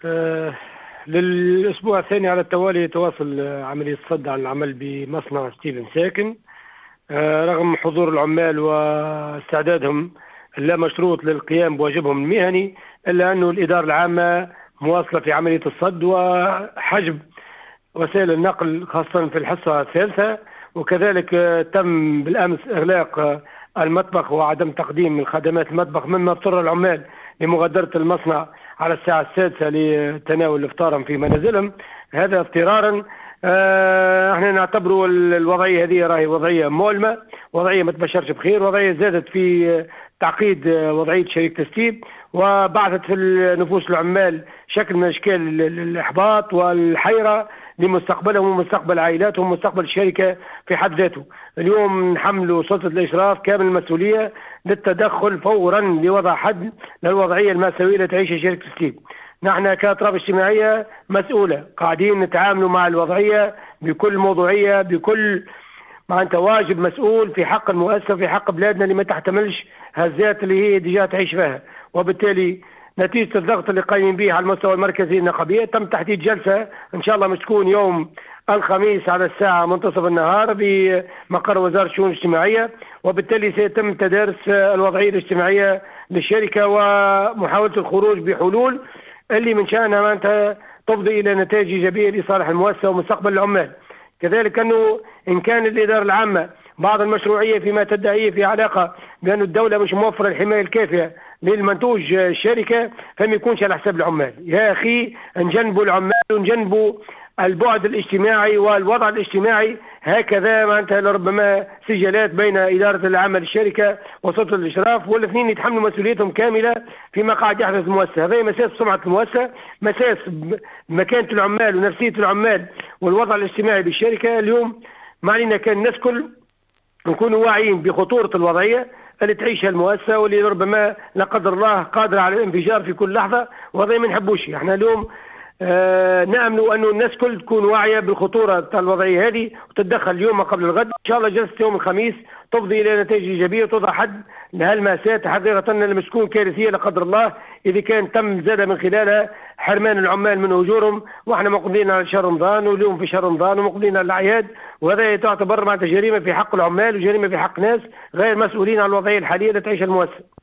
آه، للأسبوع الثاني على التوالي تواصل عملية الصد عن العمل بمصنع ستيفن ساكن. رغم حضور العمال واستعدادهم اللا مشروط للقيام بواجبهم المهني، إلا أن الإدارة العامة مواصلة في عملية الصد وحجب وسائل النقل خاصة في الحصة الثالثة. وكذلك تم بالأمس إغلاق المطبخ وعدم تقديم الخدمات المطبخ، مما اضطر العمال لمغادرة المصنع على الساعة السادسة لتناول إفطارهم في منازلهم، هذا اضطرارا. احنا نعتبر الوضعية هذه راهي وضعية مؤلمة، وضعية ما تبشرش بخير، وضعية زادت في تعقيد وضعية شركة ستيب، وبعثت في نفوس العمال شكل من أشكال الإحباط والحيرة لمستقبلهم ومستقبل عائلاتهم ومستقبل الشركة في حد ذاته. اليوم نحمل سلطة الإشراف كامل المسؤولية للتدخل فورا لوضع حد للوضعية المأساوية التي تعيشها شركة ستيب. نحن كأطراف اجتماعية مسؤولة قاعدين نتعامل مع الوضعية بكل موضوعية، بكل معناتها واجب مسؤول في حق المؤسسة، في حق بلادنا اللي ما تحتملش هزات اللي هي ديجا تعيش فيها. وبالتالي نتيجة الضغط اللي قايمين به على المستوى المركزي النقابية تم تحديد جلسة إن شاء الله مش تكون يوم الخميس على الساعة منتصف النهار بمقر وزارة الشؤون الاجتماعية، وبالتالي سيتم تدارس الوضعية الاجتماعية للشركة ومحاولة الخروج بحلول اللي من شأنها معناتها تفضي إلى نتائج إيجابية لصالح المؤسسة ومستقبل العمال. كذلك أنه إن كان الإدارة العامة بعض المشروعية فيما تدعيه في علاقة بأن الدولة مش موفرة الحماية الكافية للمنتوج الشركة، فما يكونش على حساب العمال. يا أخي نجنبوا العمال ونجنبوا البعد الاجتماعي والوضع الاجتماعي، هكذا معناتها لربما سجلات بين إدارة العمل الشركة وسلطة الإشراف، والاثنين يتحملوا مسؤوليتهم كاملة فيما قاعد يحدث في المؤسسة. هذا مساس سمعة المؤسسة، مساس مكانة العمال ونفسية العمال والوضع الاجتماعي بالشركة. اليوم ما علينا كان الناس كل نكونوا واعيين بخطورة الوضعية اللي تعيشها المؤسسة، واللي ربما لا قدر الله قادرة على الانفجار في كل لحظة، وهذا ما نحبوش. احنا اليوم نأمل أن الناس كل تكون واعية بالخطورة الوضعية هذه وتتدخل اليوم قبل الغد. إن شاء الله جلسة يوم الخميس تفضي إلى نتائج إيجابية وتوضع حد لهالمأساة حقيقة لما تكون كارثية لا قدر الله إذا كان تم زاد من خلالها حرمان العمال من أجورهم. وإحنا مقبلين على شهر رمضان، واليوم في شهر رمضان ومقبلين على الأعياد، وهذا تعتبر معناتها جريمة في حق العمال وجريمة في حق ناس غير مسؤولين عن الوضعية الحالية التي تعيشها المؤسسة.